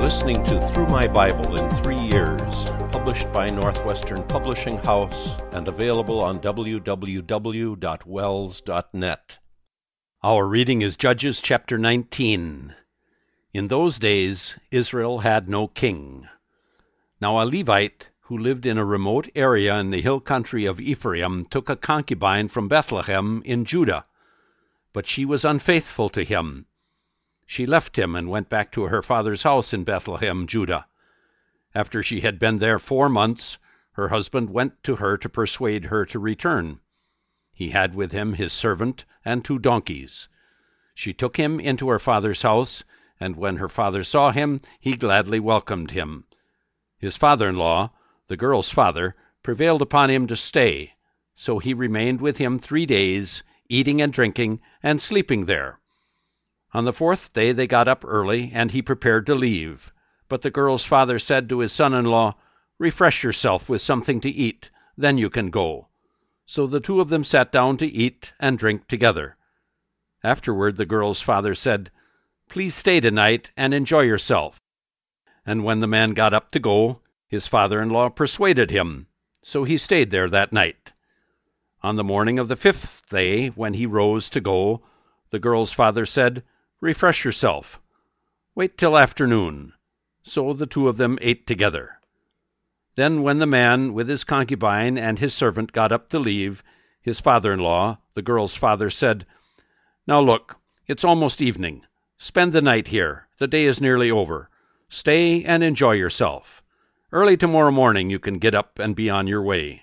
listening to Through My Bible in 3 Years, published by Northwestern Publishing House and available on www.wells.net. Our reading is Judges chapter 19. In those days, Israel had no king. Now a Levite who lived in a remote area in the hill country of Ephraim took a concubine from Bethlehem in Judah, but she was unfaithful to him. She left him and went back to her father's house in Bethlehem, Judah. After she had been there 4 months, her husband went to her to persuade her to return. He had with him his servant and 2 donkeys. She took him into her father's house, and when her father saw him, he gladly welcomed him. His father-in-law, the girl's father, prevailed upon him to stay, so he remained with him 3 days, eating and drinking, and sleeping there. On the 4th day they got up early, and he prepared to leave. But the girl's father said to his son-in-law, "Refresh yourself with something to eat, then you can go." So the 2 of them sat down to eat and drink together. Afterward the girl's father said, "Please stay tonight and enjoy yourself." And when the man got up to go, his father-in-law persuaded him, so he stayed there that night. On the morning of the 5th day, when he rose to go, the girl's father said, "Refresh yourself. Wait till afternoon." So the 2 of them ate together. Then when the man with his concubine and his servant got up to leave, his father-in-law, the girl's father, said, "Now look, it's almost evening. Spend the night here. The day is nearly over. Stay and enjoy yourself. Early tomorrow morning you can get up and be on your way."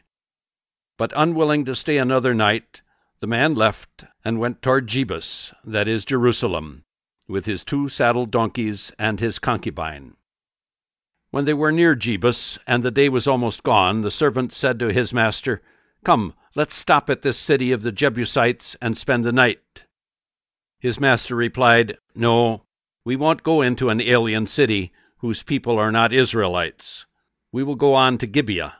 But unwilling to stay another night, the man left and went toward Jebus, that is Jerusalem, with his 2 saddled donkeys and his concubine. When they were near Jebus, and the day was almost gone, the servant said to his master, "Come, let's stop at this city of the Jebusites and spend the night." His master replied, "No, we won't go into an alien city whose people are not Israelites. We will go on to Gibeah."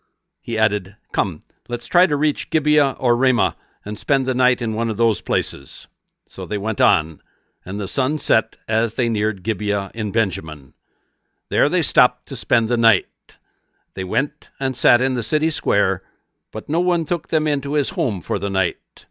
He added, "Come, let's try to reach Gibeah or Ramah and spend the night in one of those places." So they went on, and the sun set as they neared Gibeah in Benjamin. There they stopped to spend the night. They went and sat in the city square, but no one took them into his home for the night.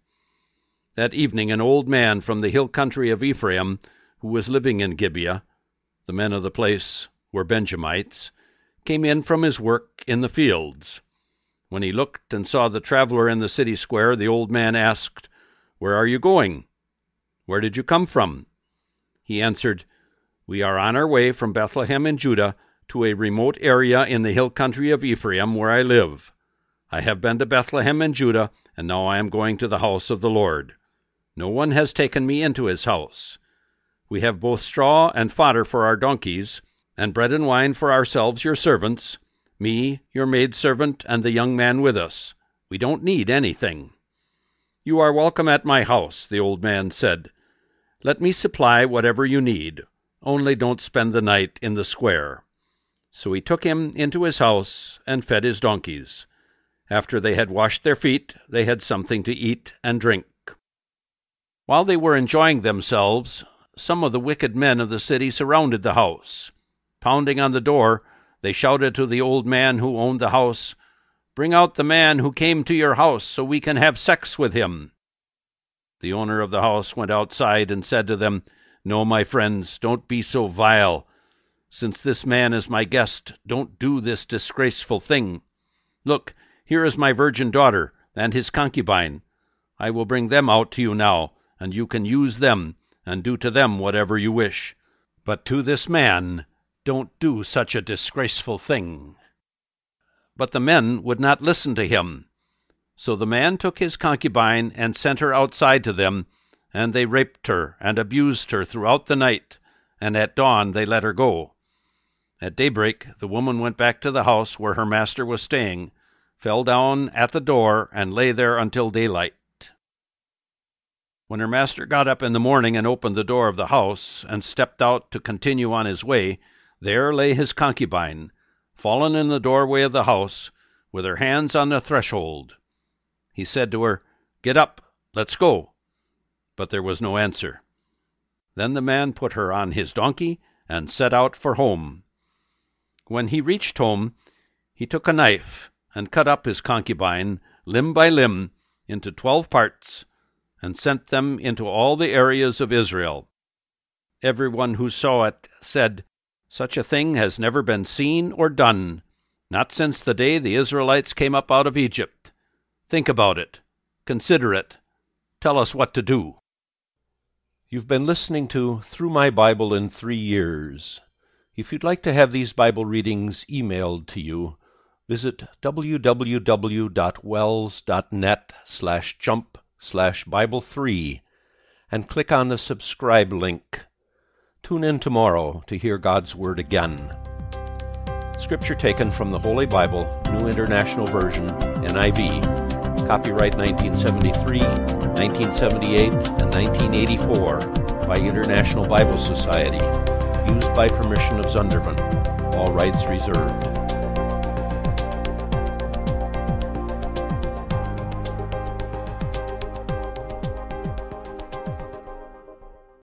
That evening an old man from the hill country of Ephraim, who was living in Gibeah, the men of the place were Benjamites, came in from his work in the fields. When he looked and saw the traveler in the city square, the old man asked, "Where are you going? Where did you come from?" He answered, "We are on our way from Bethlehem in Judah to a remote area in the hill country of Ephraim where I live. I have been to Bethlehem in Judah, and now I am going to the house of the Lord. No one has taken me into his house. We have both straw and fodder for our donkeys, and bread and wine for ourselves your servants, me, your maidservant, and the young man with us. We don't need anything." "You are welcome at my house," the old man said. "Let me supply whatever you need. Only don't spend the night in the square." So he took him into his house and fed his donkeys. After they had washed their feet, they had something to eat and drink. While they were enjoying themselves, some of the wicked men of the city surrounded the house. Pounding on the door, they shouted to the old man who owned the house, "Bring out the man who came to your house so we can have sex with him." The owner of the house went outside and said to them, "No, my friends, don't be so vile. Since this man is my guest, don't do this disgraceful thing. Look, here is my virgin daughter and his concubine. I will bring them out to you now, and you can use them and do to them whatever you wish. But to this man don't do such a disgraceful thing." But the men would not listen to him. So the man took his concubine and sent her outside to them, and they raped her and abused her throughout the night, and at dawn they let her go. At daybreak the woman went back to the house where her master was staying, fell down at the door, and lay there until daylight. When her master got up in the morning and opened the door of the house, and stepped out to continue on his way, there lay his concubine, fallen in the doorway of the house, with her hands on the threshold. He said to her, "Get up, let's go." But there was no answer. Then the man put her on his donkey and set out for home. When he reached home, he took a knife and cut up his concubine, limb by limb, into 12 parts, and sent them into all the areas of Israel. Everyone who saw it said, "Such a thing has never been seen or done, not since the day the Israelites came up out of Egypt. Think about it. Consider it. Tell us what to do." You've been listening to Through My Bible in 3 Years. If you'd like to have these Bible readings emailed to you, visit www.wells.net/jump/Bible3 and click on the subscribe link. Tune in tomorrow to hear God's Word again. Scripture taken from the Holy Bible, New International Version, NIV. Copyright 1973, 1978, and 1984 by International Bible Society. Used by permission of Zunderman. All rights reserved.